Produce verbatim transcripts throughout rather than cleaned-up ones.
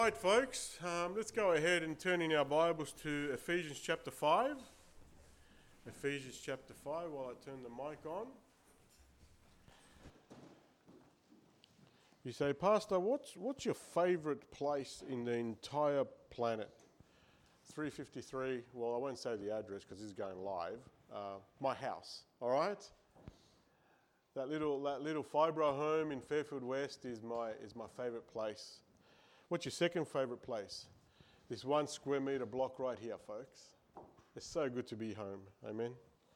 Right, folks, um, let's go ahead and turn in our Bibles to Ephesians chapter five. Ephesians chapter five, while I turn the mic on. You say, Pastor, what's what's your favourite place in the entire planet? three fifty-three, well, I won't say the address because this is going live. Uh, my house, all right? That little that little Fibro home in Fairfield West is my is my favourite place. What's your second favourite place? This one square metre block right here, folks. It's so good to be home. Amen.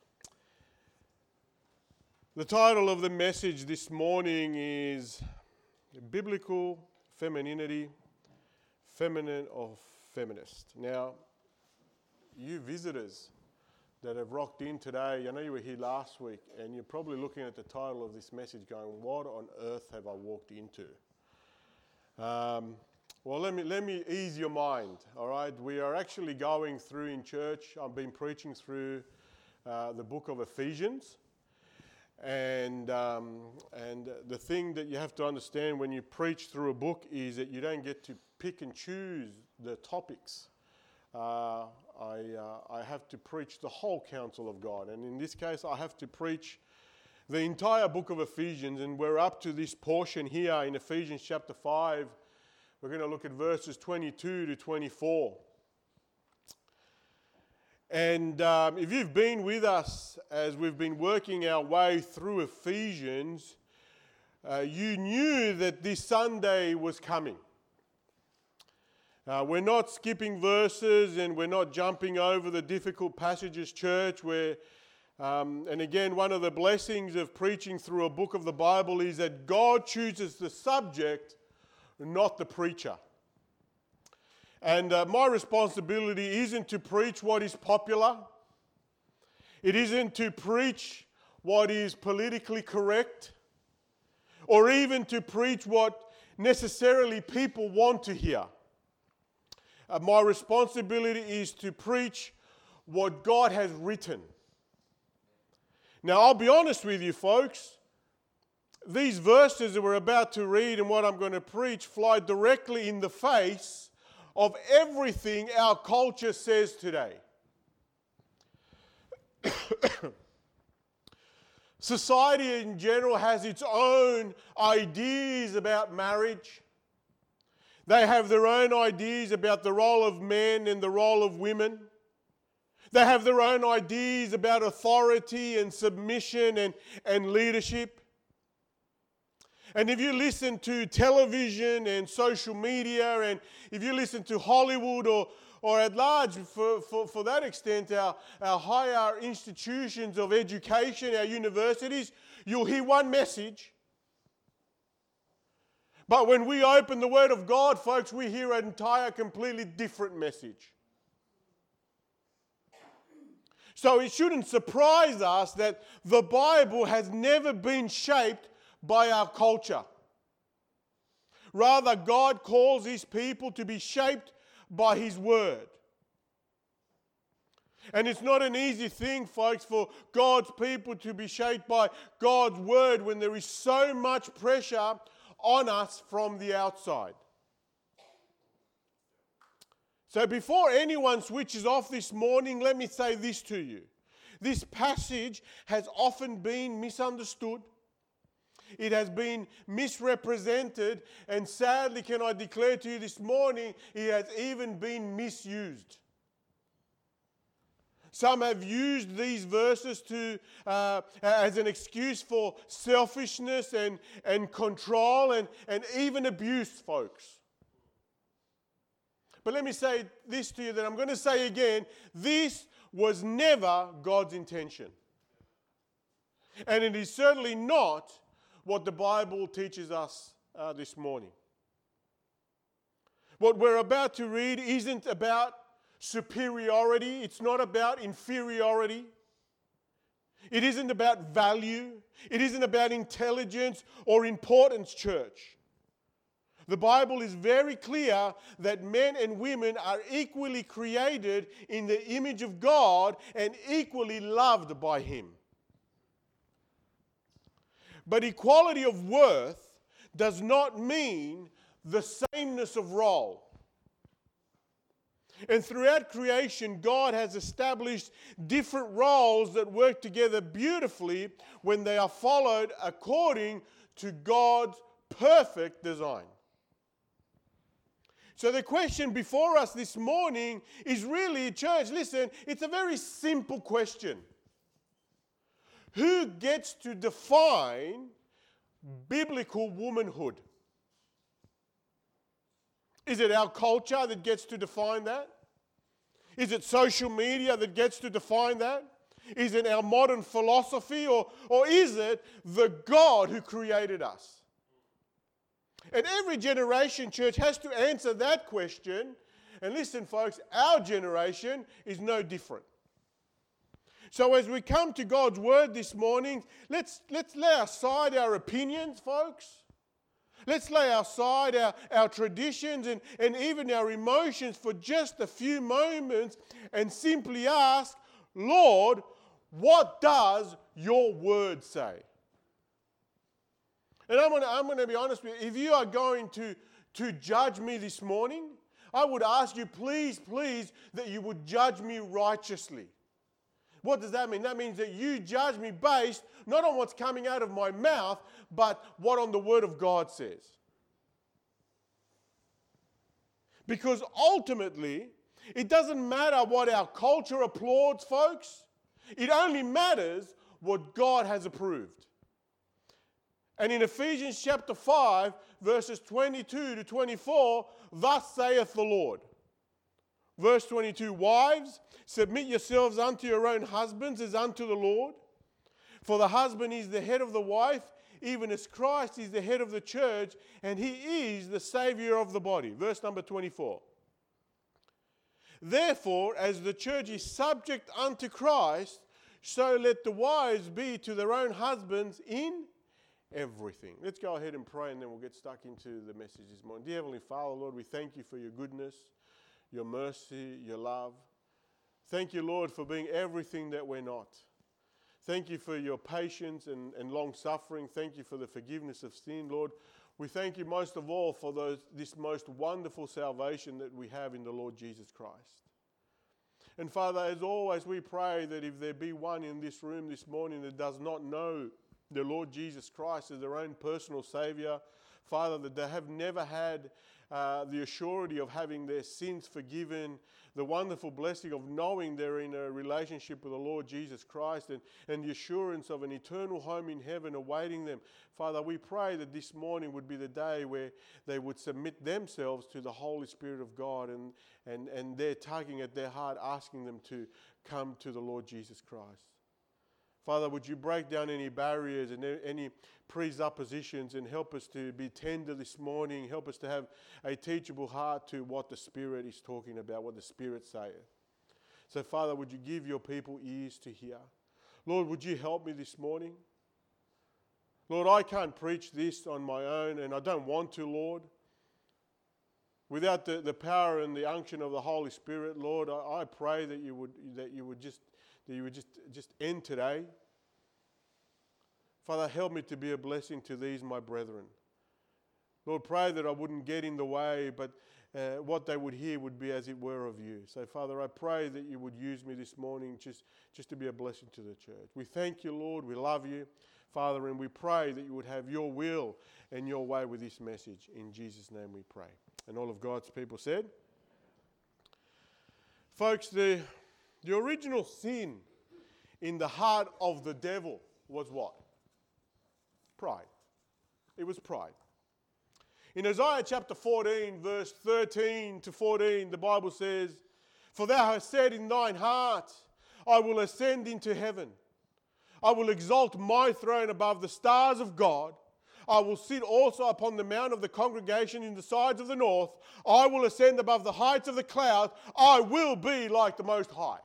The title of the message this morning is Biblical Femininity, Feminine or Feminist. Now, you visitors that have rocked in today, I know you were here last week, and you're probably looking at the title of this message going, what on earth have I walked into? Um... Well, let me let me ease your mind, all right? We are actually going through in church, I've been preaching through uh, the book of Ephesians. And, um, and the thing that you have to understand when you preach through a book is that you don't get to pick and choose the topics. Uh, I, uh, I have to preach the whole counsel of God. And in this case, I have to preach the entire book of Ephesians. And we're up to this portion here in Ephesians chapter five. We're going to look at verses twenty-two to twenty-four. And um, if you've been with us as we've been working our way through Ephesians, uh, you knew that this Sunday was coming. Uh, we're not skipping verses and we're not jumping over the difficult passages, church, where, um, and again, one of the blessings of preaching through a book of the Bible is that God chooses the subject, not the preacher. And uh, my responsibility isn't to preach what is popular. It isn't to preach what is politically correct, or even to preach what necessarily people want to hear. Uh, my responsibility is to preach what God has written. Now, I'll be honest with you, folks. These verses that we're about to read and what I'm going to preach fly directly in the face of everything our culture says today. Society in general has its own ideas about marriage. They have their own ideas about the role of men and the role of women. They have their own ideas about authority and submission and, and leadership. And if you listen to television and social media, and if you listen to Hollywood or, or at large, for, for, for that extent, our, our higher institutions of education, our universities, you'll hear one message. But when we open the Word of God, folks, we hear an entire completely different message. So it shouldn't surprise us that the Bible has never been shaped by our culture. Rather, God calls His people to be shaped by His Word. And it's not an easy thing, folks, for God's people to be shaped by God's Word when there is so much pressure on us from the outside. So before anyone switches off this morning, let me say this to you. This passage has often been misunderstood. It has been misrepresented, and sadly, can I declare to you this morning, it has even been misused. Some have used these verses to uh, as an excuse for selfishness and, and control and, and even abuse, folks. But let me say this to you that I'm going to say again, this was never God's intention. And it is certainly not what the Bible teaches us uh, this morning. What we're about to read isn't about superiority. It's not about inferiority. It isn't about value. It isn't about intelligence or importance, church. The Bible is very clear that men and women are equally created in the image of God and equally loved by Him. But equality of worth does not mean the sameness of role. And throughout creation, God has established different roles that work together beautifully when they are followed according to God's perfect design. So the question before us this morning is really, church, listen, it's a very simple question. Who gets to define biblical womanhood? Is it our culture that gets to define that? Is it social media that gets to define that? Is it our modern philosophy, or, or is it the God who created us? And every generation, church, has to answer that question. And listen, folks, our generation is no different. So as we come to God's word this morning, let's, let's lay aside our opinions, folks. Let's lay aside our, our traditions and, and even our emotions for just a few moments and simply ask, Lord, what does your word say? And I'm going to I'm going to be honest with you, if you are going to, to judge me this morning, I would ask you, please, please, that you would judge me righteously. What does that mean? That means that you judge me based not on what's coming out of my mouth, but what on the Word of God says. Because ultimately, it doesn't matter what our culture applauds, folks. It only matters what God has approved. And in Ephesians chapter five, verses twenty-two to twenty-four, thus saith the Lord. Verse twenty-two, wives, submit yourselves unto your own husbands as unto the Lord. For the husband is the head of the wife, even as Christ is the head of the church, and he is the Saviour of the body. Verse number twenty-four. Therefore, as the church is subject unto Christ, so let the wives be to their own husbands in everything. Let's go ahead and pray, and then we'll get stuck into the message this morning. Dear Heavenly Father, Lord, we thank you for your goodness, your mercy, your love. Thank you, Lord, for being everything that we're not. Thank you for your patience and, and long-suffering. Thank you for the forgiveness of sin, Lord. We thank you most of all for those, this most wonderful salvation that we have in the Lord Jesus Christ. And Father, as always, we pray that if there be one in this room this morning that does not know the Lord Jesus Christ as their own personal Saviour, Father, that they have never had uh, the assurity of having their sins forgiven, the wonderful blessing of knowing they're in a relationship with the Lord Jesus Christ, and, and the assurance of an eternal home in heaven awaiting them. Father, we pray that this morning would be the day where they would submit themselves to the Holy Spirit of God, and, and, and they're tugging at their heart, asking them to come to the Lord Jesus Christ. Father, would you break down any barriers and any presuppositions and help us to be tender this morning. Help us to have a teachable heart to what the Spirit is talking about, what the Spirit saith. So, Father, would you give your people ears to hear? Lord, would you help me this morning? Lord, I can't preach this on my own, and I don't want to, Lord. Without the, the power and the unction of the Holy Spirit, Lord, I, I pray that you would that you would just that you would just, just end today. Father, help me to be a blessing to these, my brethren. Lord, pray that I wouldn't get in the way, but uh, what they would hear would be as it were of you. So, Father, I pray that you would use me this morning just, just to be a blessing to the church. We thank you, Lord. We love you, Father, and we pray that you would have your will and your way with this message. In Jesus' name we pray. And all of God's people said? Folks, the, the original sin in the heart of the devil was what? Pride. It was pride. In Isaiah chapter fourteen, verse thirteen to fourteen, the Bible says, "For thou hast said in thine heart, I will ascend into heaven. I will exalt my throne above the stars of God. I will sit also upon the mount of the congregation in the sides of the north. I will ascend above the heights of the clouds. I will be like the Most High."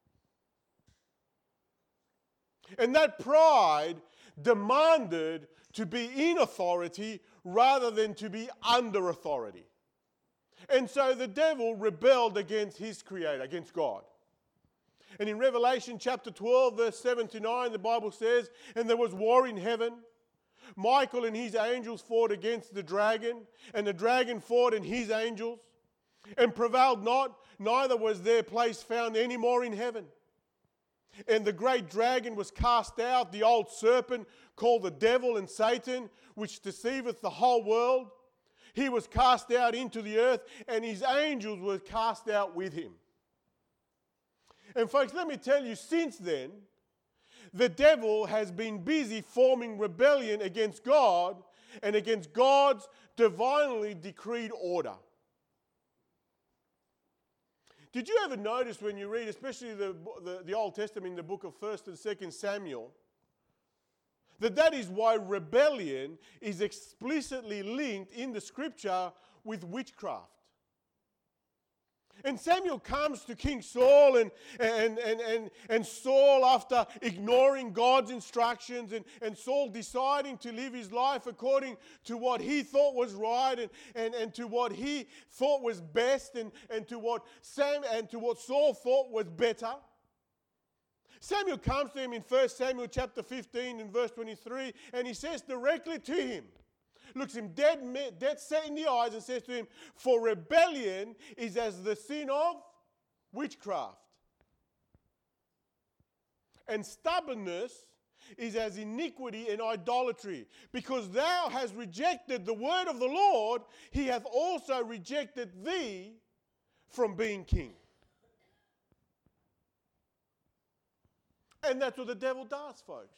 And that pride demanded to be in authority rather than to be under authority. And so the devil rebelled against his creator, against God. And in Revelation chapter twelve, verse seven to nine, the Bible says, "And there was war in heaven. Michael and his angels fought against the dragon, and the dragon fought and his angels. and prevailed not, neither was their place found any more in heaven. And the great dragon was cast out, the old serpent called the devil and Satan, which deceiveth the whole world. He was cast out into the earth, and his angels were cast out with him. And folks, let me tell you, since then, the devil has been busy forming rebellion against God and against God's divinely decreed order. Did you ever notice when you read, especially the, the, the Old Testament in the book of First and Second Samuel, that that is why rebellion is explicitly linked in the scripture with witchcraft? And Samuel comes to King Saul, and, and, and, and, and Saul, after ignoring God's instructions, and, and Saul deciding to live his life according to what he thought was right, and, and, and to what he thought was best, and, and to what Sam and to what Saul thought was better. Samuel comes to him in First Samuel chapter fifteen and verse twenty-three, and he says directly to him, looks him dead, dead set in the eyes and says to him, for rebellion is as the sin of witchcraft, and stubbornness is as iniquity and idolatry. Because thou hast rejected the word of the Lord, he hath also rejected thee from being king. And that's what the devil does, folks.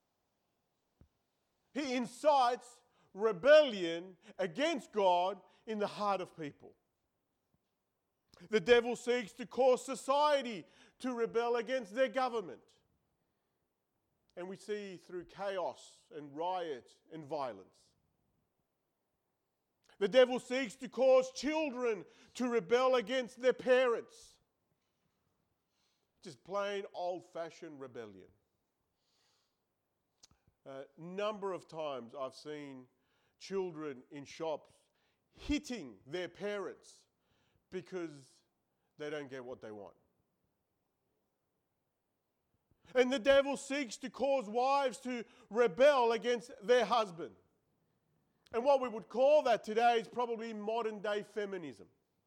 He incites rebellion against God in the heart of people. The devil seeks to cause society to rebel against their government. And we see through chaos and riot and violence. The devil seeks to cause children to rebel against their parents. Just plain old-fashioned rebellion. A number of times I've seen children in shops hitting their parents because they don't get what they want. And the devil seeks to cause wives to rebel against their husband. And what we would call that today is probably modern day feminism.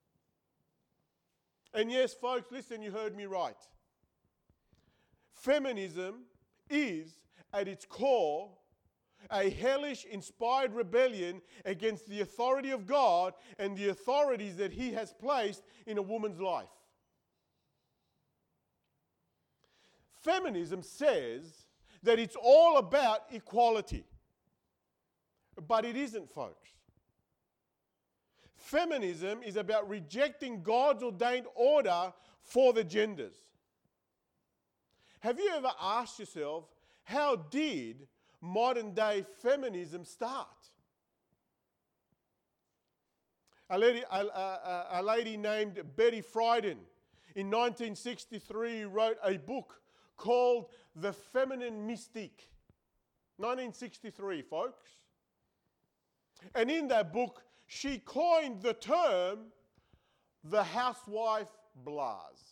And yes, folks, listen, you heard me right. Feminism is, at its core, a hellish, inspired rebellion against the authority of God and the authorities that He has placed in a woman's life. Feminism says that it's all about equality. But it isn't, folks. Feminism is about rejecting God's ordained order for the genders. Have you ever asked yourself, how did modern day feminism start? A lady, a, a, a lady named Betty Friedan in nineteen sixty-three wrote a book called The Feminine Mystique. nineteen sixty-three, folks. And in that book, she coined the term the housewife blase.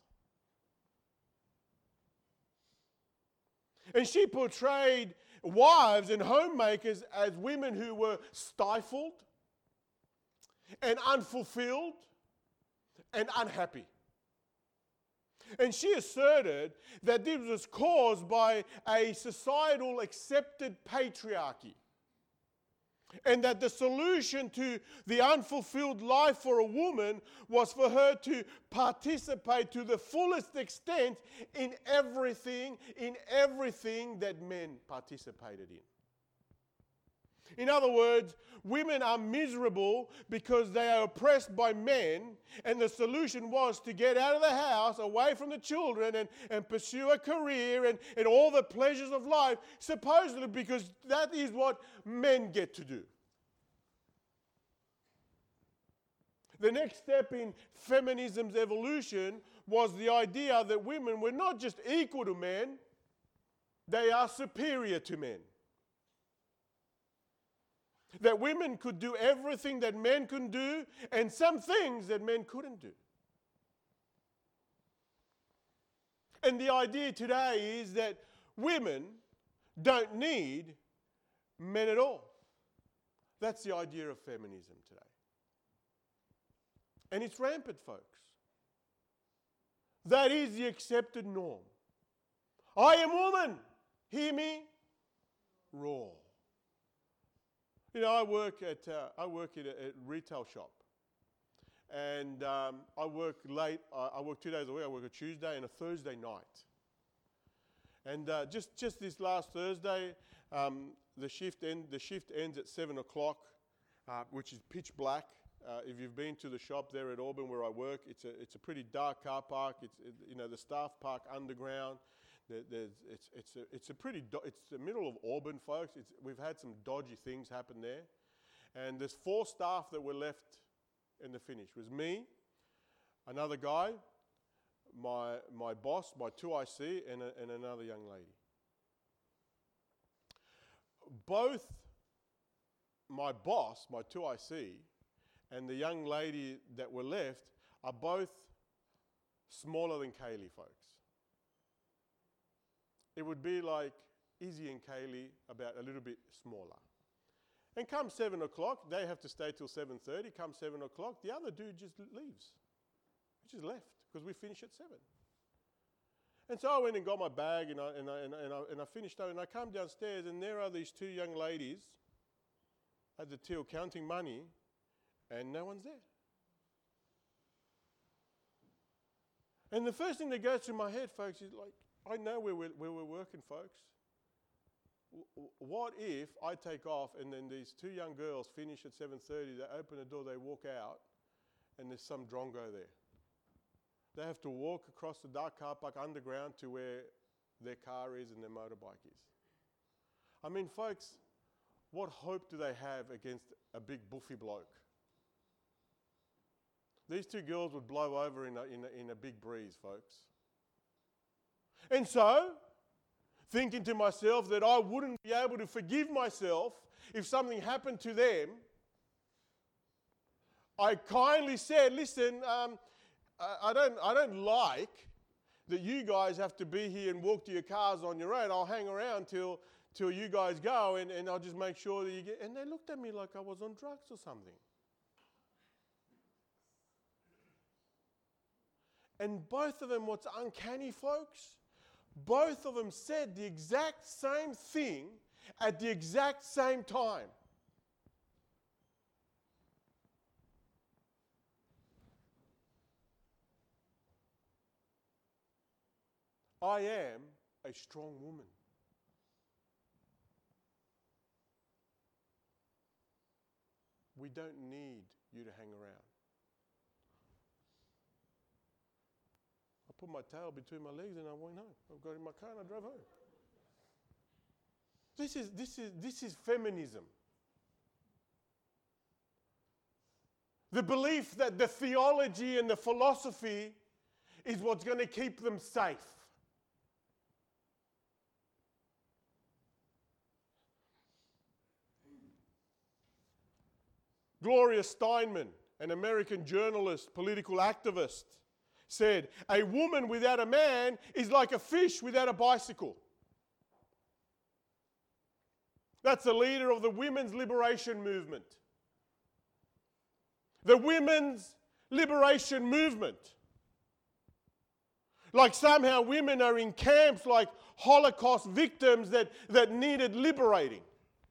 And she portrayed wives and homemakers as women who were stifled and unfulfilled and unhappy. And she asserted that this was caused by a societal accepted patriarchy. And that the solution to the unfulfilled life for a woman was for her to participate to the fullest extent in everything, in everything that men participated in. In other words, women are miserable because they are oppressed by men, and the solution was to get out of the house, away from the children, and, and pursue a career and, and all the pleasures of life, supposedly because that is what men get to do. The next step in feminism's evolution was the idea that women were not just equal to men, they are superior to men. That women could do everything that men could do, and some things that men couldn't do. And the idea today is that women don't need men at all. That's the idea of feminism today. And it's rampant, folks. That is the accepted norm. I am woman. Hear me? Roar. You know, I work at uh, I work at a, a retail shop, and um, I work late. I, I work two days a week. I work a Tuesday and a Thursday night. And uh, just just this last Thursday, um, the shift end the shift ends at seven o'clock, uh, which is pitch black. Uh, if you've been to the shop there at Auburn where I work, it's a it's a pretty dark car park. It's it, you know the staff park underground. There, there's it's it's a it's a pretty do- it's the middle of Auburn, folks. It's we've had some dodgy things happen there, and there's four staff that were left in the finish. It was me, another guy, my my boss, my two I C, and a, and another young lady. Both my boss, my two I C, and the young lady that were left are both smaller than Kaylee, folks. It would be like Izzy and Kaylee, about a little bit smaller. And come seven o'clock, they have to stay till seven thirty. Come seven o'clock, the other dude just leaves. He just left because we finish at seven. And so I went and got my bag and I, and I, and I, and I, and I finished up and I come downstairs and there are these two young ladies at the till counting money and no one's there. And the first thing that goes through my head, folks, is like, I know where we're, where we're working, folks. W- what if I take off and then these two young girls finish at seven thirty, they open the door, they walk out, and there's some drongo there. They have to walk across the dark car park underground to where their car is and their motorbike is. I mean, folks, what hope do they have against a big buffy bloke? These two girls would blow over in a, in a, in a big breeze, folks. And so, thinking to myself that I wouldn't be able to forgive myself if something happened to them, I kindly said, listen, um, I, I, don't, I don't like that you guys have to be here and walk to your cars on your own. I'll hang around till, till you guys go and, and I'll just make sure that you get... And they looked at me like I was on drugs or something. And both of them, what's uncanny, folks, both of them said the exact same thing at the exact same time. I am a strong woman. We don't need you to hang around. I put my tail between my legs and I went home. I got in my car and I drove home. This is, this is, this is feminism. The belief that the theology and the philosophy is what's going to keep them safe. Gloria Steinem, an American journalist, political activist, said, a woman without a man is like a fish without a bicycle. That's the leader of the women's liberation movement. The women's liberation movement. Like somehow women are in camps like Holocaust victims that, that needed liberating.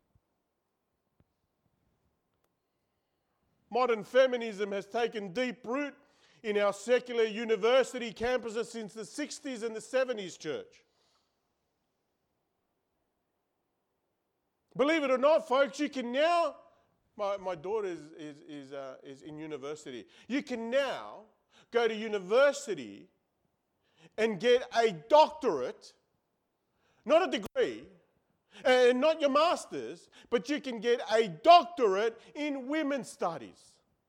Modern feminism has taken deep root in our secular university campuses since the sixties and the seventies, church. Believe it or not, folks, you can now, my, my daughter is, is, is, uh, is in university. You can now go to university and get a doctorate, not a degree, and not your master's, but you can get a doctorate in women's studies.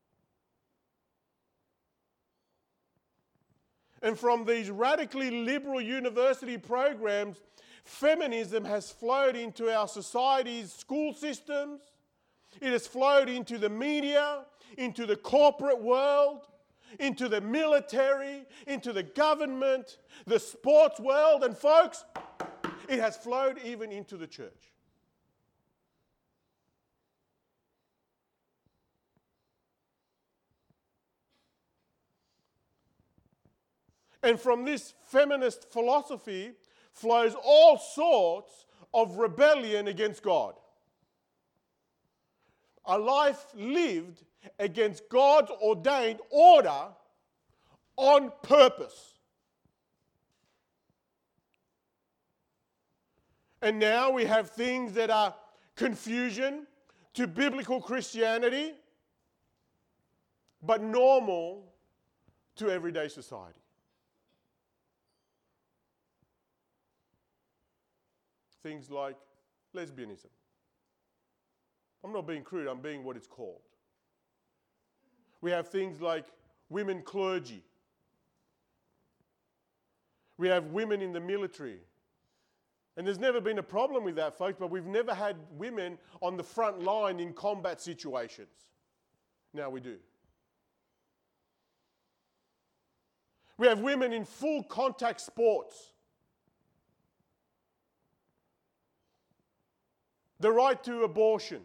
And from these radically liberal university programs, feminism has flowed into our society's school systems. It has flowed into the media, into the corporate world, into the military, into the government, the sports world, and folks, it has flowed even into the church. And from this feminist philosophy flows all sorts of rebellion against God. A life lived against God's ordained order on purpose. And now we have things that are confusion to biblical Christianity, but normal to everyday society. Things like lesbianism. I'm not being crude, I'm being what it's called. We have things like women clergy. We have women in the military. And there's never been a problem with that, folks, but we've never had women on the front line in combat situations. Now we do. We have women in full contact sports. The right to abortion.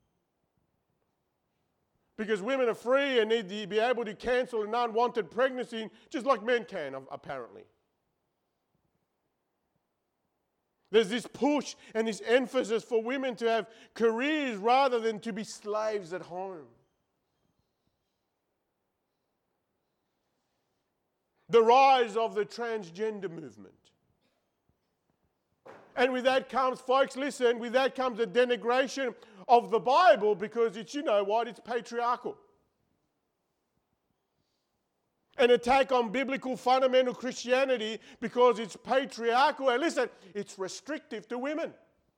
Because women are free and need to be able to cancel an unwanted pregnancy just like men can, apparently. There's this push and this emphasis for women to have careers rather than to be slaves at home. The rise of the transgender movement. And with that comes, folks, listen, with that comes a denigration of the Bible because it's, you know what, it's patriarchal. An attack on biblical fundamental Christianity because it's patriarchal. And listen, it's restrictive to women.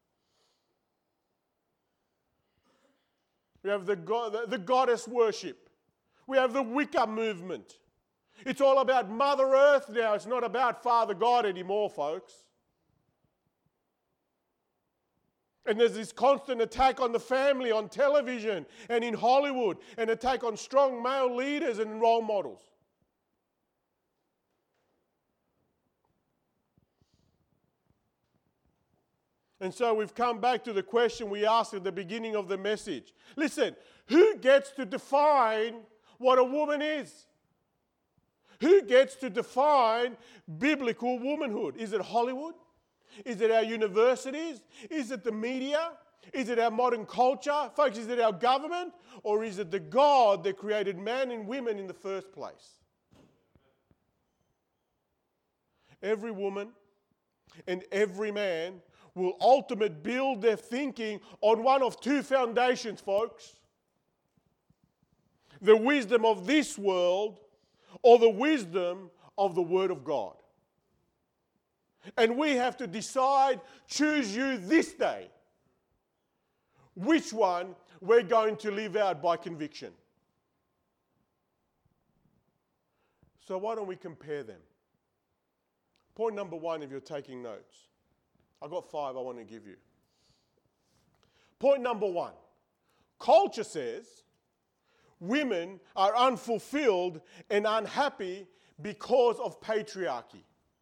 We have the, go- the, the goddess worship. We have the Wicca movement. It's all about Mother Earth now. It's not about Father God anymore, folks. And there's this constant attack on the family on television and in Hollywood, an attack on strong male leaders and role models. And so we've come back to the question we asked at the beginning of the message. Listen, who gets to define what a woman is? Who gets to define biblical womanhood? Is it Hollywood? Is it our universities? Is it the media? Is it our modern culture? Folks, is it our government? Or is it the God that created man and women in the first place? Every woman and every man will ultimately build their thinking on one of two foundations, folks. The wisdom of this world or the wisdom of the Word of God. And we have to decide, choose you this day, which one we're going to live out by conviction. So why don't we compare them? Point number one, if you're taking notes. I've got five I want to give you. Point number one. Culture says women are unfulfilled and unhappy because of patriarchy.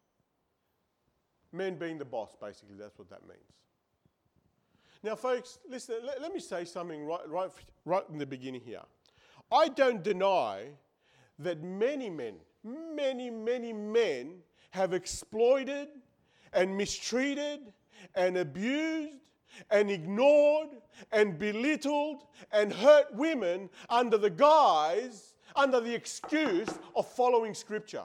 Men being the boss, basically, that's what that means. Now, folks, listen, let, let me say something right, right, right in the beginning here. I don't deny that many men, many, many men have exploited and mistreated and abused and ignored and belittled and hurt women under the guise, under the excuse of following Scripture.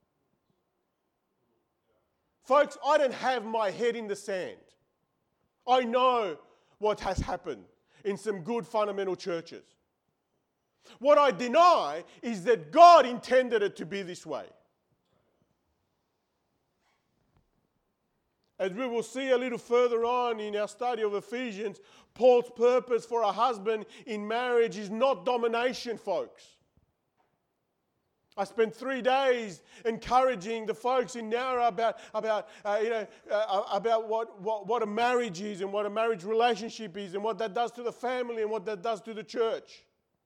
Folks, I don't have my head in the sand. I know what has happened in some good fundamental churches. What I deny is that God intended it to be this way. As we will see a little further on in our study of Ephesians, Paul's purpose for a husband in marriage is not domination, folks. I spent three days encouraging the folks in Nowra about, about, uh, you know, uh, about what, what, what a marriage is and what a marriage relationship is and what that does to the family and what that does to the church.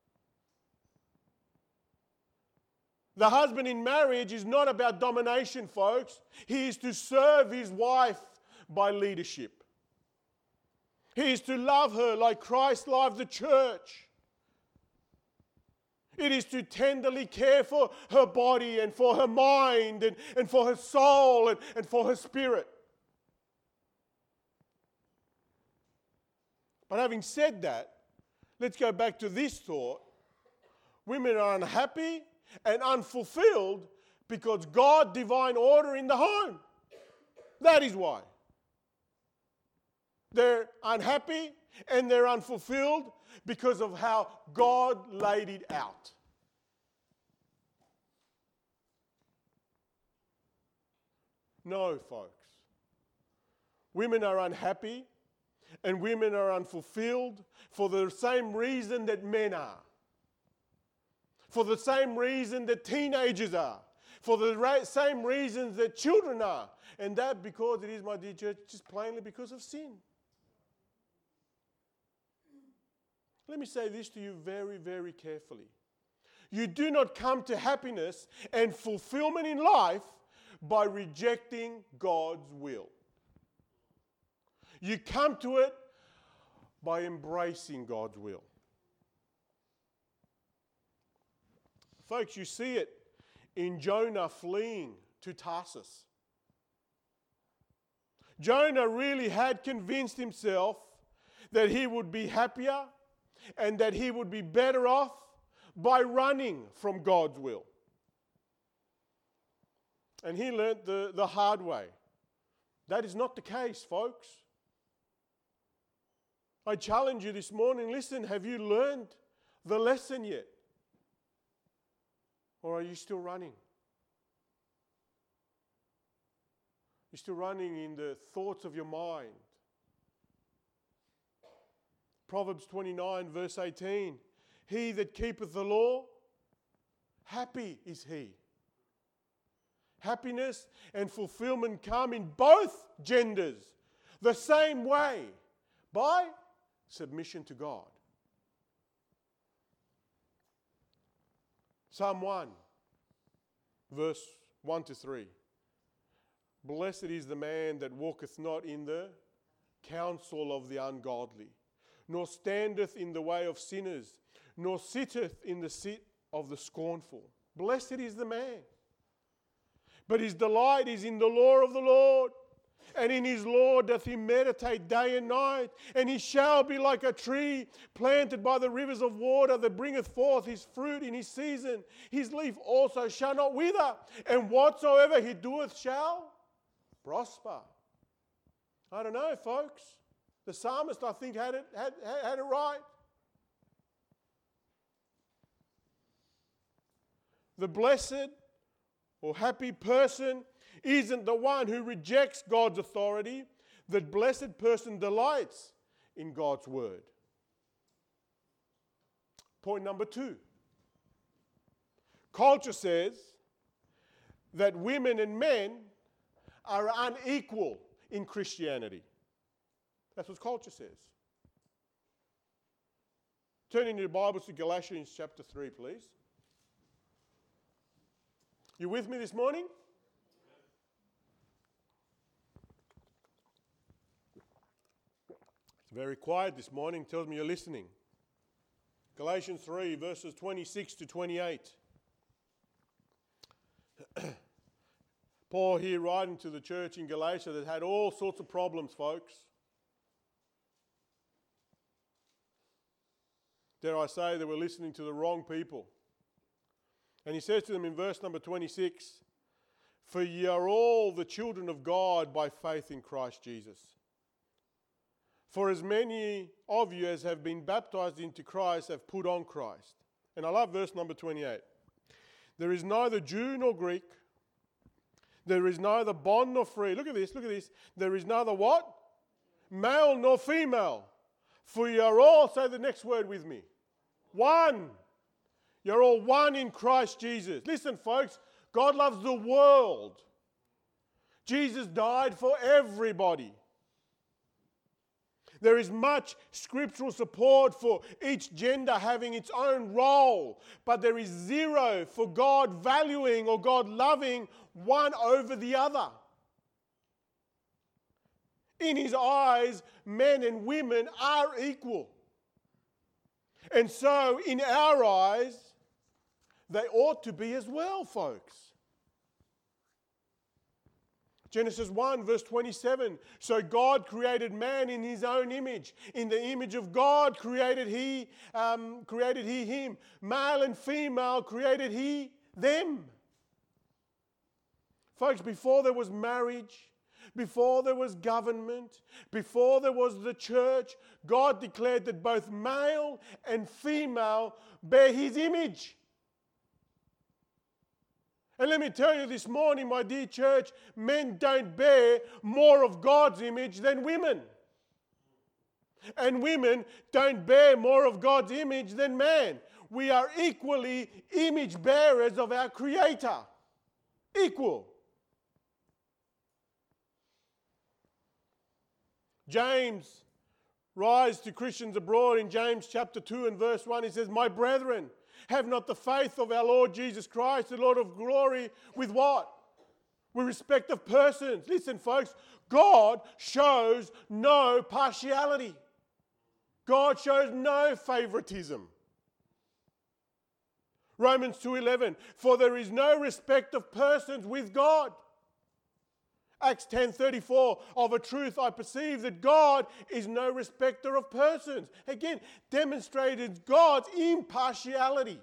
The husband in marriage is not about domination, folks. He is to serve his wife by leadership. He is to love her like Christ loved the church. It is to tenderly care for her body and for her mind and, and for her soul and, and for her spirit. But having said that, let's go back to this thought. Women are unhappy and unfulfilled because God divine order in the home. That is why. They're unhappy and they're unfulfilled because of how God laid it out. No, folks. Women are unhappy and women are unfulfilled for the same reason that men are. For the same reason that teenagers are. For the ra- same reasons that children are. And that because it is, my dear church, just plainly because of sin. Let me say this to you very, very carefully. You do not come to happiness and fulfillment in life by rejecting God's will. You come to it by embracing God's will. Folks, you see it in Jonah fleeing to Tarsus. Jonah really had convinced himself that he would be happier and that he would be better off by running from God's will. And he learnt the, the hard way. That is not the case, folks. I challenge you this morning, listen, have you learned the lesson yet? Or are you still running? You're still running in the thoughts of your mind. Proverbs twenty-nine, verse eighteen. He that keepeth the law, happy is he. Happiness and fulfillment come in both genders the same way, by submission to God. Psalm one, verse one to three. Blessed is the man that walketh not in the counsel of the ungodly, nor standeth in the way of sinners, nor sitteth in the seat of the scornful. Blessed is the man. But his delight is in the law of the Lord, and in his law doth he meditate day and night. And he shall be like a tree planted by the rivers of water, that bringeth forth his fruit in his season. His leaf also shall not wither, and whatsoever he doeth shall prosper. I don't know, folks. The psalmist, I think, had it, had, had it right. The blessed or happy person isn't the one who rejects God's authority. The blessed person delights in God's word. Point number two. Culture says that women and men are unequal in Christianity. That's what culture says. Turn in your Bibles to Galatians chapter three, please. You with me this morning? It's very quiet this morning. Tells me you're listening. Galatians three, verses twenty-six to twenty-eight. Paul here writing to the church in Galatia that had all sorts of problems, folks. Dare I say, they were listening to the wrong people. And he says to them in verse number twenty-six, for ye are all the children of God by faith in Christ Jesus. For as many of you as have been baptized into Christ have put on Christ. And I love verse number twenty-eight. There is neither Jew nor Greek. There is neither bond nor free. Look at this, look at this. There is neither what? Male nor female. For you are all, say the next word with me, one. You're all one in Christ Jesus. Listen, folks, God loves the world. Jesus died for everybody. There is much scriptural support for each gender having its own role, but there is zero for God valuing or God loving one over the other. In his eyes, men and women are equal. And so, in our eyes, they ought to be as well, folks. Genesis one verse twenty-seven. So God created man in his own image. In the image of God created he, um, created he him. Male and female created he them. Folks, before there was marriage, before there was government, before there was the church, God declared that both male and female bear his image. And let me tell you this morning, my dear church, men don't bear more of God's image than women. And women don't bear more of God's image than man. We are equally image bearers of our Creator. Equal. James writes to Christians abroad in James chapter two and verse one. He says, "My brethren, have not the faith of our Lord Jesus Christ, the Lord of glory, with what? With respect of persons." Listen, folks, God shows no partiality. God shows no favoritism. Romans two eleven, "For there is no respect of persons with God." Acts ten thirty-four, "Of a truth I perceive that God is no respecter of persons." Again, demonstrated God's impartiality.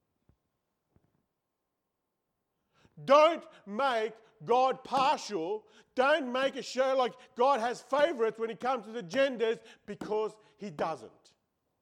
Don't make God partial. Don't make it show like God has favorites when it comes to the genders, because he doesn't.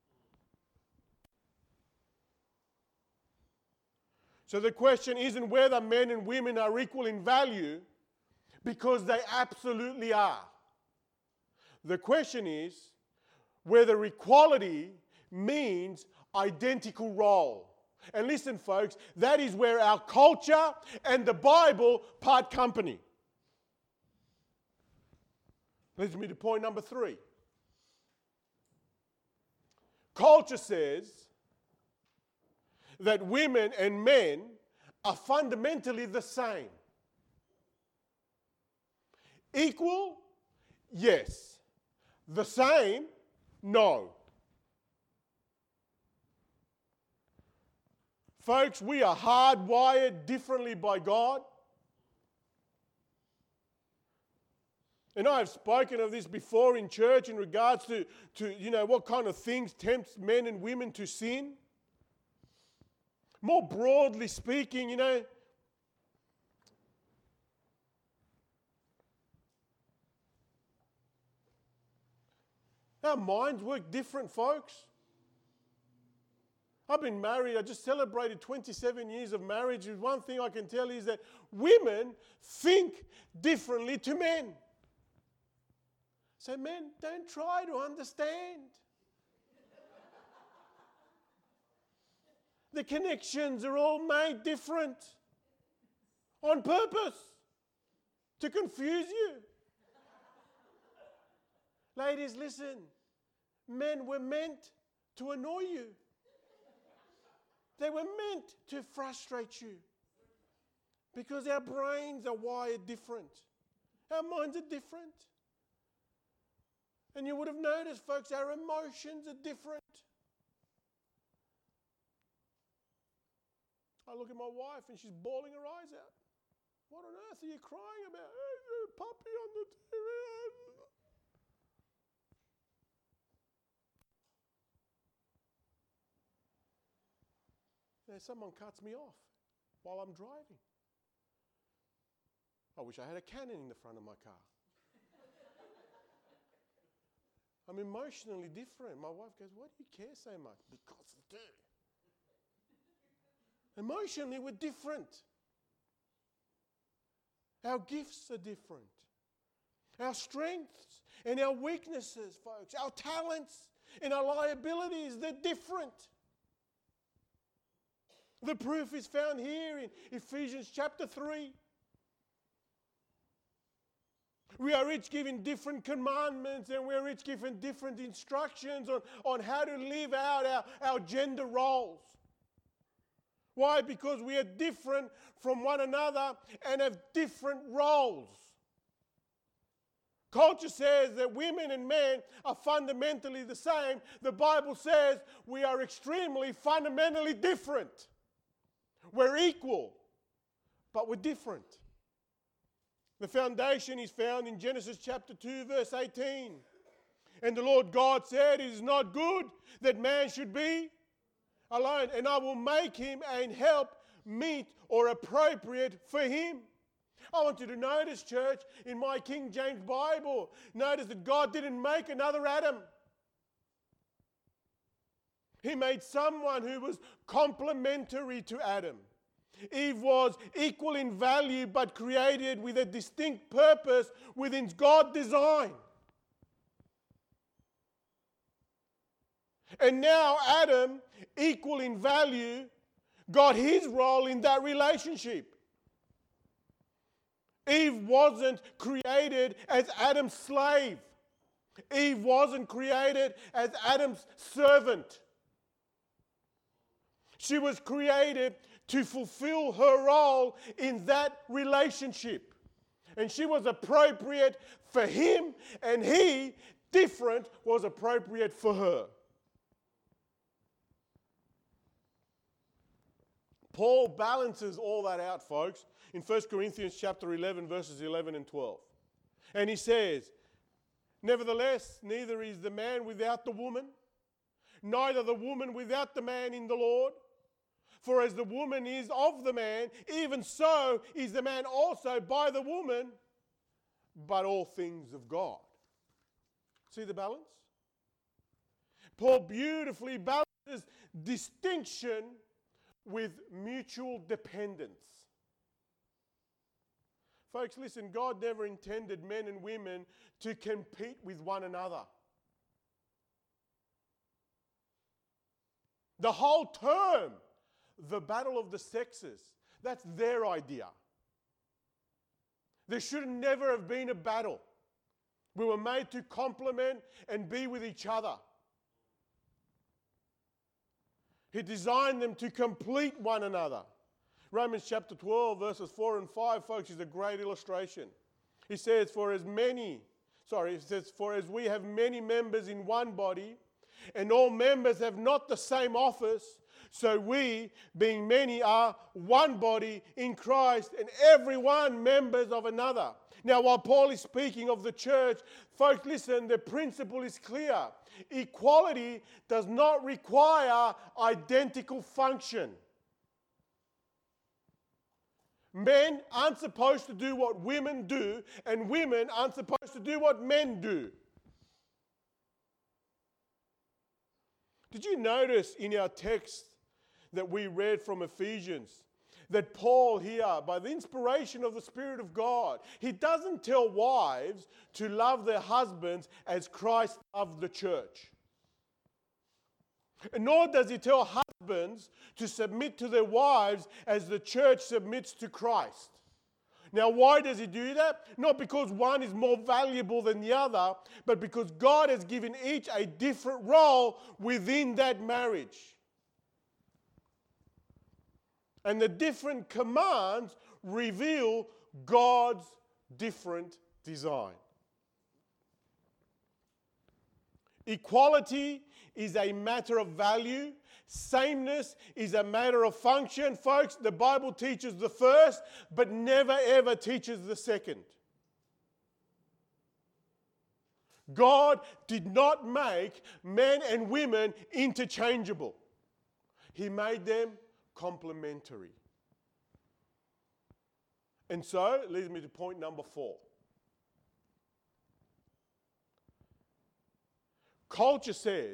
So the question isn't whether men and women are equal in value, because they absolutely are. The question is whether equality means identical role. And listen, folks, that is where our culture and the Bible part company. Leads me to point number three. Culture says that women and men are fundamentally the same. Equal? Yes. The same? No. Folks, we are hardwired differently by God. And I have spoken of this before in church in regards to, to, you know, what kind of things tempts men and women to sin. More broadly speaking, you know, our minds work different, folks. I've been married, I just celebrated twenty-seven years of marriage. One thing I can tell you is that women think differently to men. So men, don't try to understand. The connections are all made different on purpose to confuse you. Ladies, listen. Men were meant to annoy you. They were meant to frustrate you. Because our brains are wired different. Our minds are different. And you would have noticed, folks, our emotions are different. I look at my wife and she's bawling her eyes out. What on earth are you crying about? Oh, puppy on the T V. Someone cuts me off while I'm driving. I wish I had a cannon in the front of my car. I'm emotionally different. My wife goes, "Why do you care so much?" Because I do. Emotionally, we're different. Our gifts are different. Our strengths and our weaknesses, folks, our talents and our liabilities, they're different. The proof is found here in Ephesians chapter three. We are each given different commandments and we're each given different instructions on, on how to live out our, our gender roles. Why? Because we are different from one another and have different roles. Culture says that women and men are fundamentally the same. The Bible says we are extremely fundamentally different. We're equal, but we're different. The foundation is found in Genesis chapter two, verse eighteen. And the Lord God said, it is not good that man should be alone, and I will make him and help meet or appropriate for him. I want you to notice, church, in my King James Bible, notice that God didn't make another Adam. He made someone who was complementary to Adam. Eve was equal in value but created with a distinct purpose within God's design. And now Adam, equal in value, got his role in that relationship. Eve wasn't created as Adam's slave. Eve wasn't created as Adam's servant. She was created to fulfill her role in that relationship. And she was appropriate for him, and he, different, was appropriate for her. Paul balances all that out, folks, in First Corinthians chapter eleven, verses eleven and twelve. And he says, nevertheless, neither is the man without the woman, neither the woman without the man in the Lord. For as the woman is of the man, even so is the man also by the woman, but all things of God. See the balance? Paul beautifully balances distinction with mutual dependence. Folks, listen, God never intended men and women to compete with one another. The whole term, the battle of the sexes, that's their idea. There should never have been a battle. We were made to complement and be with each other. He designed them to complete one another. Romans chapter twelve, verses four and five, folks, is a great illustration. He says, for as many, sorry, it says, for as we have many members in one body, and all members have not the same office, so we, being many, are one body in Christ, and every one members of another. Now, while Paul is speaking of the church, folks, listen, the principle is clear. Equality does not require identical function. Men aren't supposed to do what women do, and women aren't supposed to do what men do. Did you notice in our text that we read from Ephesians that Paul here, by the inspiration of the Spirit of God, he doesn't tell wives to love their husbands as Christ loved the church. And nor does he tell husbands to submit to their wives as the church submits to Christ. Now, why does he do that? Not because one is more valuable than the other, but because God has given each a different role within that marriage. And the different commands reveal God's different design. Equality is a matter of value. Sameness is a matter of function. Folks, the Bible teaches the first, but never ever teaches the second. God did not make men and women interchangeable. He made them complementary. And so, it leads me to point number four. Culture says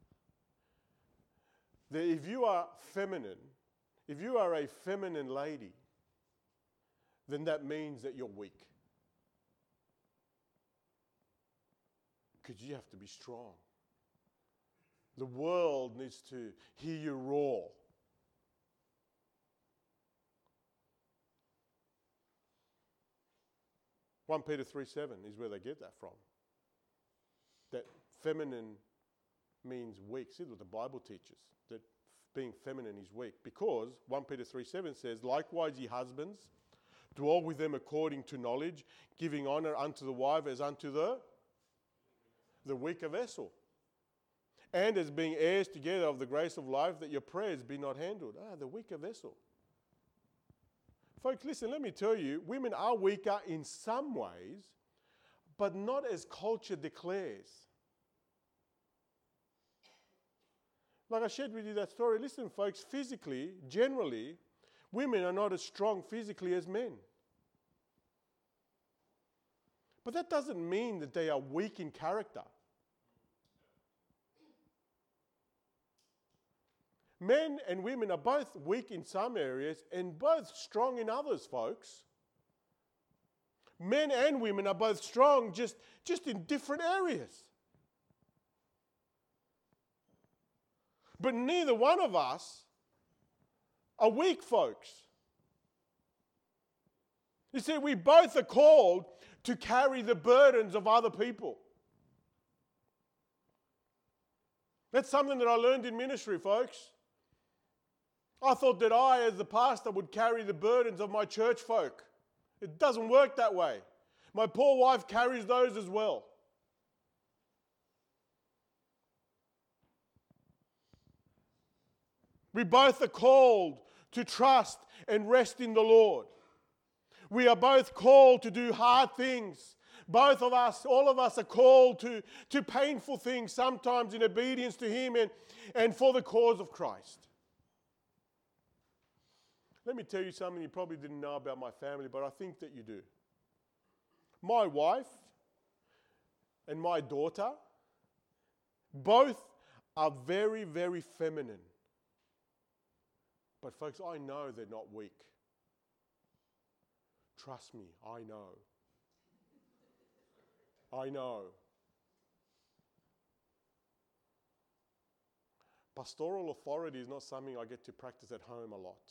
that if you are feminine, if you are a feminine lady, then that means that you're weak. Because you have to be strong. The world needs to hear you roar. First Peter three seven is where they get that from. That feminine means weak. See what the Bible teaches, that being feminine is weak. Because First Peter three seven says, likewise ye husbands, dwell with them according to knowledge, giving honour unto the wife as unto the, the weaker vessel. And as being heirs together of the grace of life, that your prayers be not handled. Ah, the weaker vessel. Folks, listen, let me tell you, women are weaker in some ways, but not as culture declares. Like I shared with you that story. Listen, folks, physically, generally, women are not as strong physically as men. But that doesn't mean that they are weak in character. Men and women are both weak in some areas and both strong in others, folks. Men and women are both strong, just, just in different areas. But neither one of us are weak, folks. You see, we both are called to carry the burdens of other people. That's something that I learned in ministry, folks. I thought that I, as the pastor, would carry the burdens of my church folk. It doesn't work that way. My poor wife carries those as well. We both are called to trust and rest in the Lord. We are both called to do hard things. Both of us, all of us are called to, to painful things, sometimes in obedience to Him and, and for the cause of Christ. Let me tell you something you probably didn't know about my family, but I think that you do. My wife and my daughter, both are very, very feminine. But folks, I know they're not weak. Trust me, I know. I know. Pastoral authority is not something I get to practice at home a lot.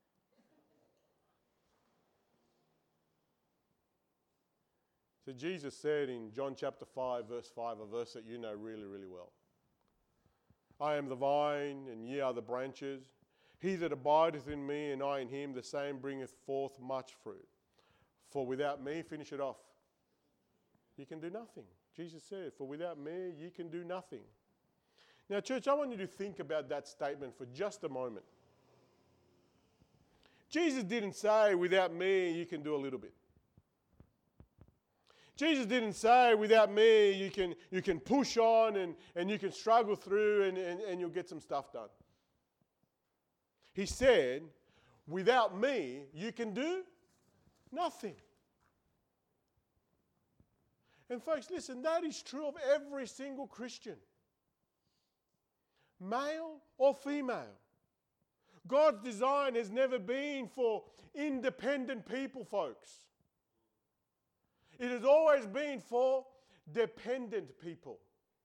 So Jesus said in John chapter five, verse five, a verse that you know really, really well. I am the vine, and ye are the branches. He that abideth in me, and I in him, the same bringeth forth much fruit. For without me, finish it off, you can do nothing. Jesus said, for without me, you can do nothing. Now, church, I want you to think about that statement for just a moment. Jesus didn't say, without me, you can do a little bit. Jesus didn't say, without me, you can, you can push on and, and you can struggle through and, and, and you'll get some stuff done. He said, without me, you can do nothing. And folks, listen, that is true of every single Christian, male or female. God's design has never been for independent people, folks. It has always been for dependent people.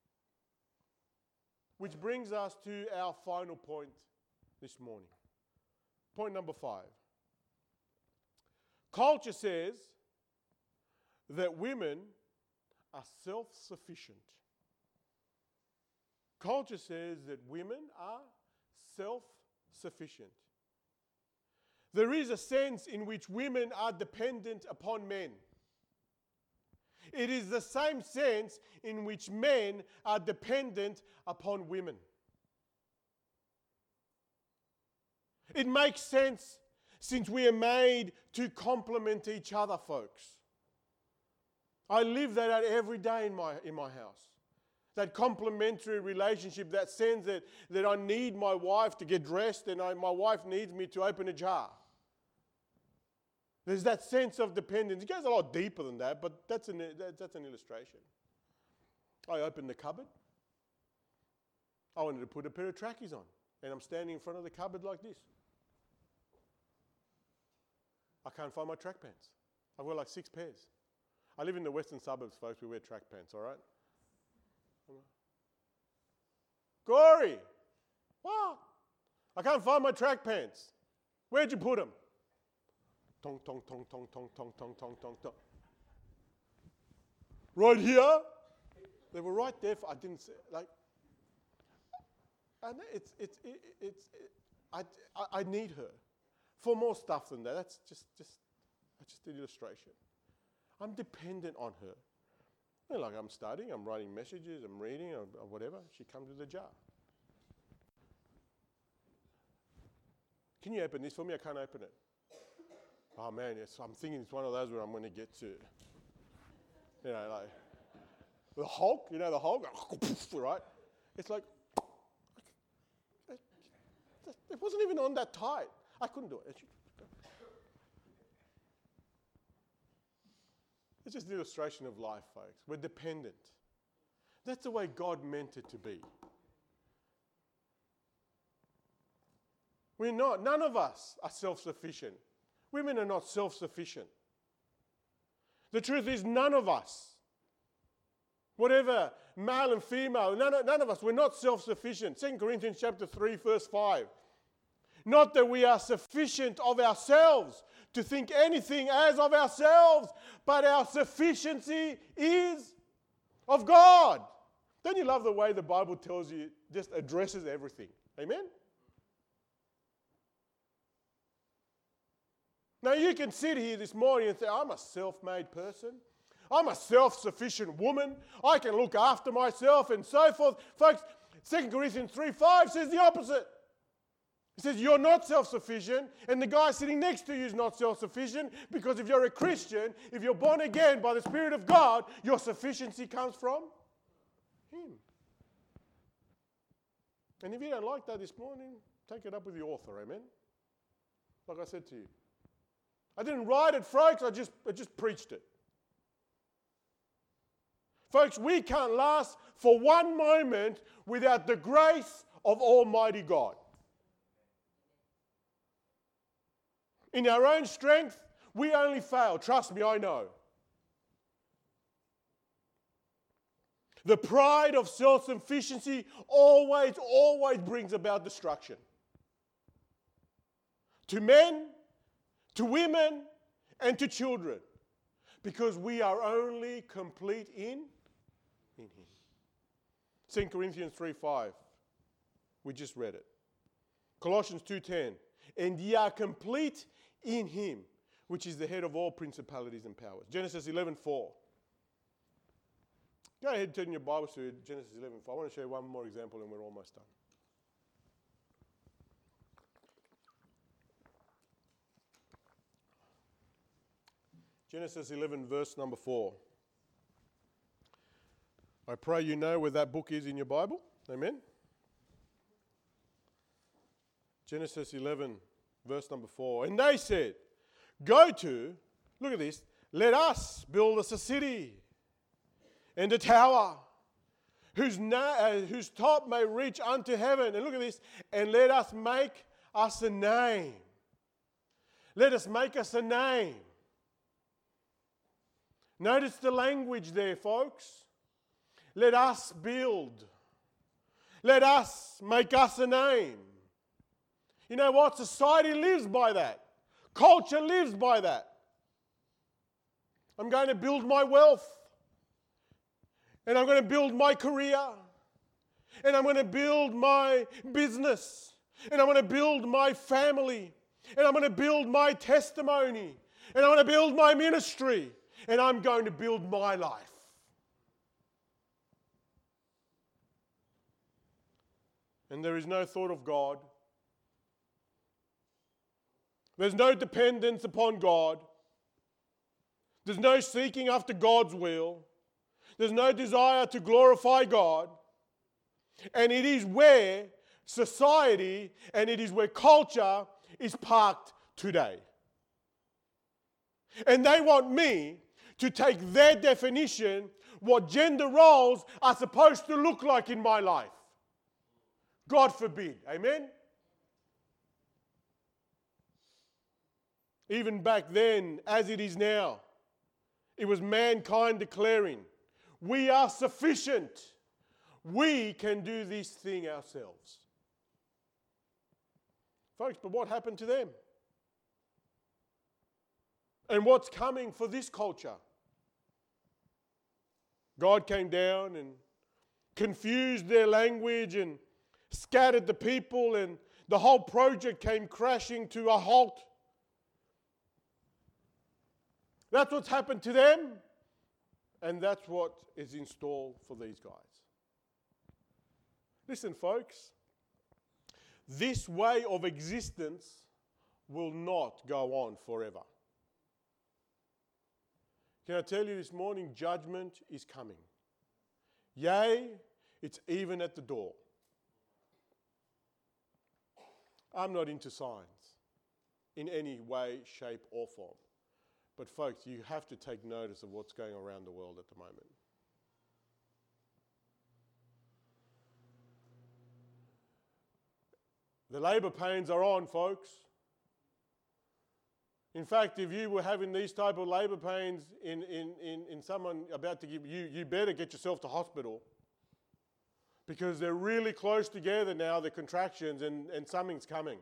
Which brings us to our final point this morning. Point number five. Culture says that women are self-sufficient. Culture says that women are self-sufficient. There is a sense in which women are dependent upon men. It is the same sense in which men are dependent upon women. It makes sense since we are made to complement each other, folks. I live that out every day in my, in my house. That complementary relationship, that sense that, that I need my wife to get dressed and I, my wife needs me to open a jar. There's that sense of dependence. It goes a lot deeper than that, but that's an, that's an illustration. I opened the cupboard. I wanted to put a pair of trackies on, and I'm standing in front of the cupboard like this. I can't find my track pants. I've got like six pairs. I live in the western suburbs, folks. We wear track pants, all right? Corey, what? I can't find my track pants. Where'd you put them? Tong, tong, tong, tong, tong, tong, tong, tong, tong, tong. Right here? They were right there. For, I didn't say, like, and it's, it's, it, it's, it, I, I, I need her for more stuff than that. That's just, just, that's just an illustration. I'm dependent on her. You know, like I'm studying, I'm writing messages, I'm reading, or, or whatever. She comes with a jar. Can you open this for me? I can't open it. Oh man, yes, I'm thinking it's one of those where I'm going to get to, you know, like the Hulk, you know, the Hulk, right? It's like, it wasn't even on that tight. I couldn't do it. It's just an illustration of life, folks. We're dependent. That's the way God meant it to be. We're not. None of us are self-sufficient. Women are not self-sufficient. The truth is, none of us, whatever, male and female, none of, none of us, we're not self-sufficient. Second Corinthians chapter three, verse five. Not that we are sufficient of ourselves to think anything as of ourselves, but our sufficiency is of God. Don't you love the way the Bible tells you, just addresses everything? Amen? Now you can sit here this morning and say, I'm a self-made person. I'm a self-sufficient woman. I can look after myself and so forth. Folks, Second Corinthians three five says the opposite. It says you're not self-sufficient, and the guy sitting next to you is not self-sufficient, because if you're a Christian, if you're born again by the Spirit of God, your sufficiency comes from Him. And if you don't like that this morning, take it up with the author, amen? Like I said to you. I didn't write it, folks, I just, I just preached it. Folks, we can't last for one moment without the grace of Almighty God. In our own strength, we only fail. Trust me, I know. The pride of self-sufficiency always, always brings about destruction. To men, to women, and to children. Because we are only complete in, in Him. Second Corinthians three five. We just read it. Colossians two ten. And ye are complete in Him, which is the head of all principalities and powers. Genesis eleven four. Go ahead and turn your Bibles to Genesis eleven four. I want to show you one more example and we're almost done. Genesis eleven, verse number four. I pray you know where that book is in your Bible. Amen. Genesis eleven, verse number four. And they said, go to, look at this, let us build us a city and a tower whose, na- uh, whose top may reach unto heaven. And look at this, and let us make us a name. Let us make us a name. Notice the language there, folks. Let us build. Let us make us a name. You know what? Society lives by that. Culture lives by that. I'm going to build my wealth. And I'm going to build my career. And I'm going to build my business. And I'm going to build my family. And I'm going to build my testimony. And I'm going to build my ministry. And I'm going to build my life. And there is no thought of God. There's no dependence upon God. There's no seeking after God's will. There's no desire to glorify God. And it is where society and it is where culture is parked today. And they want me to take their definition, what gender roles are supposed to look like in my life. God forbid. Amen? Even back then, as it is now, it was mankind declaring, we are sufficient. We can do this thing ourselves. Folks, but what happened to them? And what's coming for this culture? God came down and confused their language and scattered the people, and the whole project came crashing to a halt. That's what's happened to them, and that's what is in store for these guys. Listen, folks, this way of existence will not go on forever. Can I tell you this morning, judgment is coming. Yea, it's even at the door. I'm not into science in any way, shape, or form. But folks, you have to take notice of what's going around the world at the moment. The labour pains are on, folks. In fact, if you were having these type of labour pains in, in, in, in someone about to give you, you better get yourself to hospital, because they're really close together now, the contractions, and, and something's coming.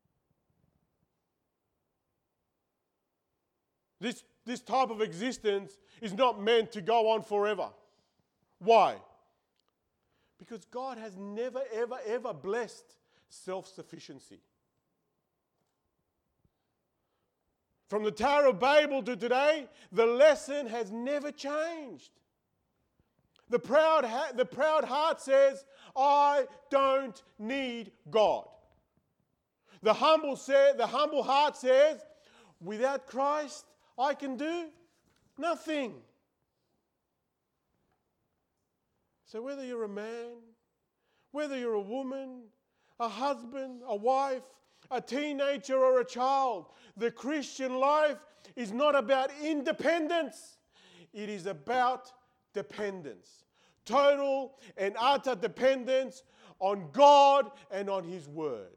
This, this type of existence is not meant to go on forever. Why? Because God has never, ever, ever blessed self-sufficiency. From the Tower of Babel to today, the lesson has never changed. The proud, ha- the proud heart says, I don't need God. The humble, say, the humble heart says, without Christ, I can do nothing. So whether you're a man, whether you're a woman, a husband, a wife, a teenager or a child, the Christian life is not about independence. It is about dependence. Total and utter dependence on God and on His Word.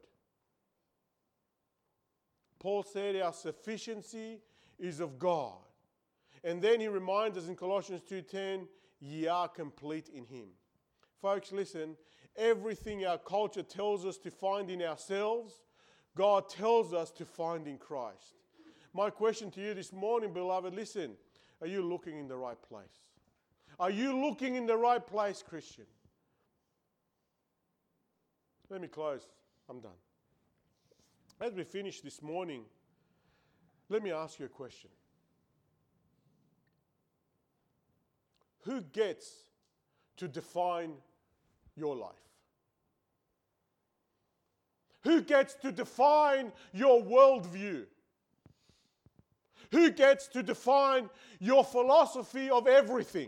Paul said our sufficiency is of God. And then he reminds us in Colossians two ten, ye are complete in Him. Folks, listen, everything our culture tells us to find in ourselves, God tells us to find in Christ. My question to you this morning, beloved, listen, are you looking in the right place? Are you looking in the right place, Christian? Let me close. I'm done. As we finish this morning, let me ask you a question. Who gets to define your life? Who gets to define your worldview? Who gets to define your philosophy of everything?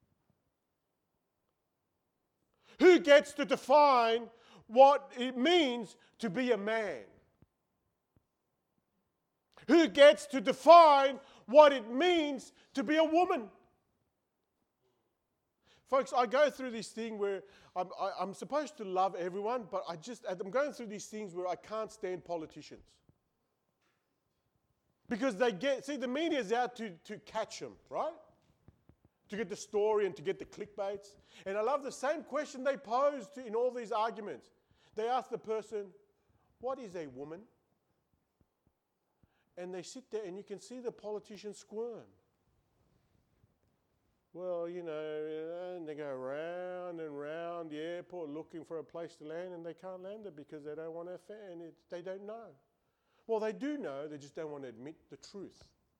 Who gets to define what it means to be a man? Who gets to define what it means to be a woman? Folks, I go through this thing where I'm, I, I'm supposed to love everyone, but I just, I'm going through these things where I can't stand politicians. Because they get, see, the media's out to, to catch them, right? To get the story and to get the clickbaits. And I love the same question they pose to, in all these arguments. They ask the person, what is a woman? And they sit there and you can see the politician squirm. Well, you know, and they go round and round the airport looking for a place to land, and they can't land it because they don't want to offend. It's, they don't know. Well, they do know, they just don't want to admit the truth.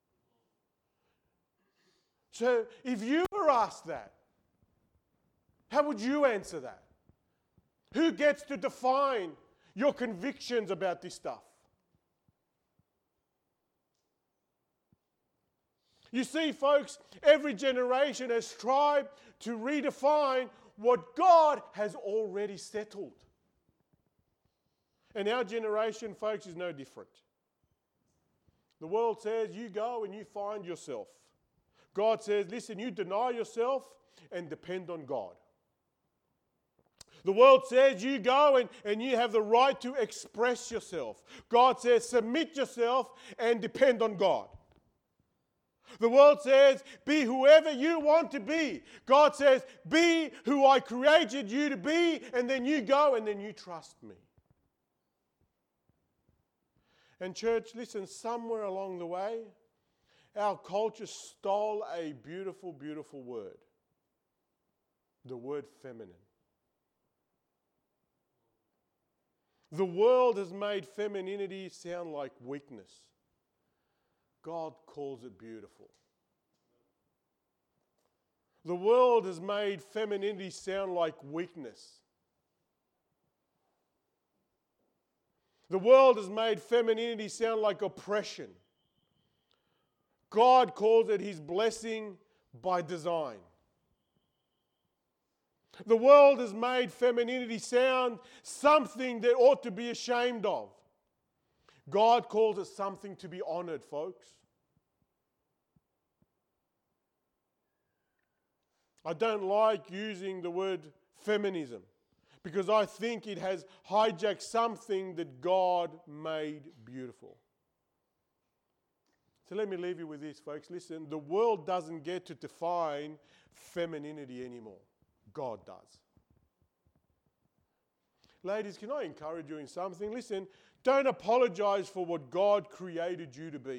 So if you were asked that, how would you answer that? Who gets to define your convictions about this stuff? You see, folks, every generation has tried to redefine what God has already settled. And our generation, folks, is no different. The world says you go and you find yourself. God says, listen, you deny yourself and depend on God. The world says you go and, and you have the right to express yourself. God says submit yourself and depend on God. The world says, be whoever you want to be. God says, be who I created you to be, and then you go and then you trust me. And church, listen, somewhere along the way, our culture stole a beautiful, beautiful word. The word feminine. The world has made femininity sound like weakness. God calls it beautiful. The world has made femininity sound like weakness. The world has made femininity sound like oppression. God calls it His blessing by design. The world has made femininity sound something that ought to be ashamed of. God calls it something to be honored, folks. I don't like using the word feminism because I think it has hijacked something that God made beautiful. So let me leave you with this, folks. Listen, the world doesn't get to define femininity anymore. God does. Ladies, can I encourage you in something? Listen, don't apologize for what God created you to be.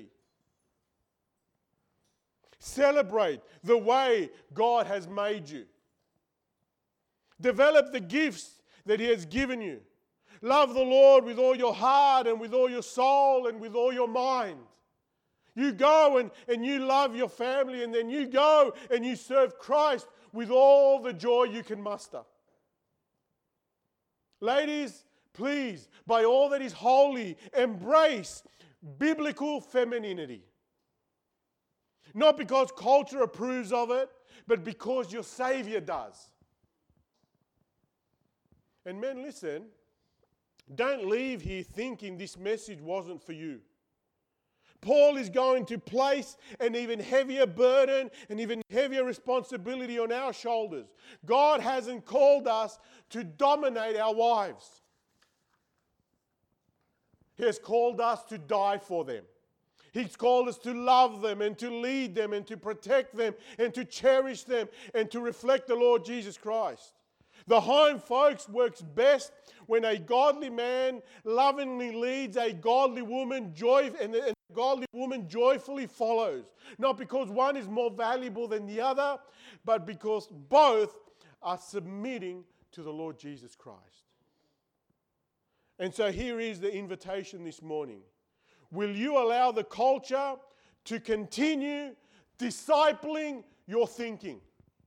Celebrate the way God has made you. Develop the gifts that He has given you. Love the Lord with all your heart and with all your soul and with all your mind. You go and, and you love your family, and then you go and you serve Christ with all the joy you can muster. Ladies, please, by all that is holy, embrace biblical femininity. Not because culture approves of it, but because your Savior does. And men, listen, don't leave here thinking this message wasn't for you. Paul is going to place an even heavier burden, an even heavier responsibility on our shoulders. God hasn't called us to dominate our wives. He has called us to die for them. He's called us to love them and to lead them and to protect them and to cherish them and to reflect the Lord Jesus Christ. The home, folks, works best when a godly man lovingly leads a godly woman, joy, and a godly woman joyfully follows. Not because one is more valuable than the other, but because both are submitting to the Lord Jesus Christ. And so here is the invitation this morning. Will you allow the culture to continue discipling your thinking?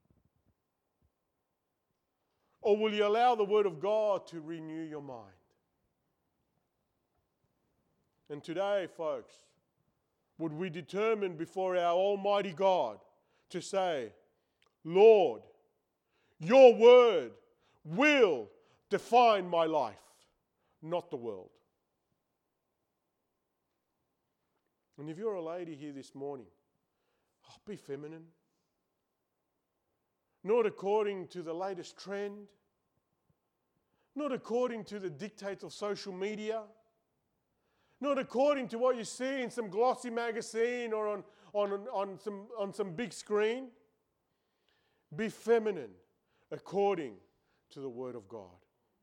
Or will you allow the Word of God to renew your mind? And today, folks, would we determine before our Almighty God to say, Lord, your Word will define my life, not the world. And if you're a lady here this morning, oh, be feminine. Not according to the latest trend. Not according to the dictates of social media. Not according to what you see in some glossy magazine or on, on, on, some, on some big screen. Be feminine according to the Word of God.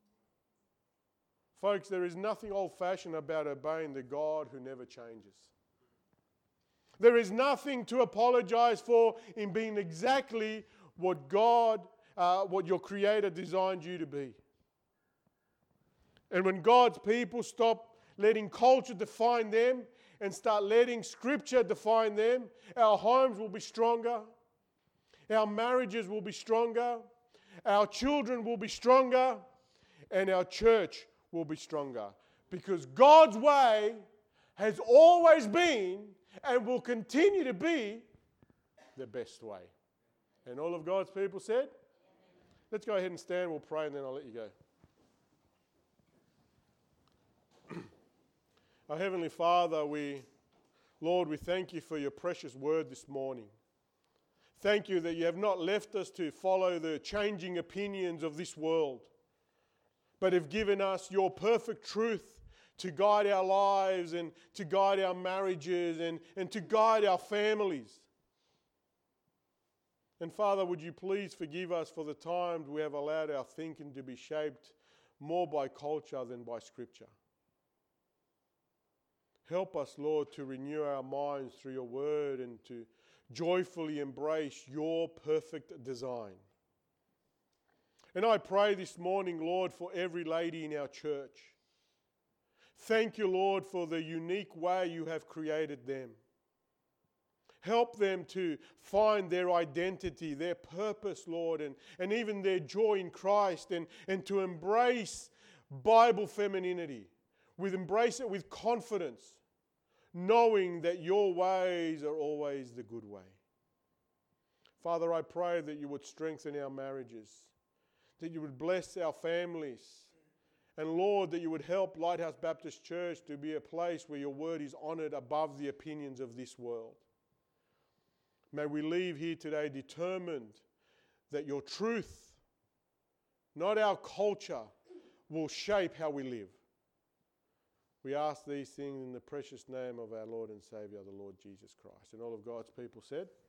Folks, there is nothing old-fashioned about obeying the God who never changes. There is nothing to apologize for in being exactly what God, uh, what your Creator designed you to be. And when God's people stop letting culture define them and start letting Scripture define them, our homes will be stronger, our marriages will be stronger, our children will be stronger, and our church will be stronger. Because God's way has always been and will continue to be the best way. And all of God's people said? Let's go ahead and stand, we'll pray, and then I'll let you go. Our Heavenly Father, we, Lord, we thank you for your precious word this morning. Thank you that you have not left us to follow the changing opinions of this world, but have given us your perfect truth to guide our lives and to guide our marriages and, and to guide our families. And Father, would you please forgive us for the times we have allowed our thinking to be shaped more by culture than by Scripture. Help us, Lord, to renew our minds through your word and to joyfully embrace your perfect design. And I pray this morning, Lord, for every lady in our church. Thank you, Lord, for the unique way you have created them. Help them to find their identity, their purpose, Lord, and, and even their joy in Christ, and, and to embrace Bible femininity, with embrace it with confidence, knowing that your ways are always the good way. Father, I pray that you would strengthen our marriages, that you would bless our families, and Lord, that you would help Lighthouse Baptist Church to be a place where your word is honoured above the opinions of this world. May we leave here today determined that your truth, not our culture, will shape how we live. We ask these things in the precious name of our Lord and Saviour, the Lord Jesus Christ. And all of God's people said,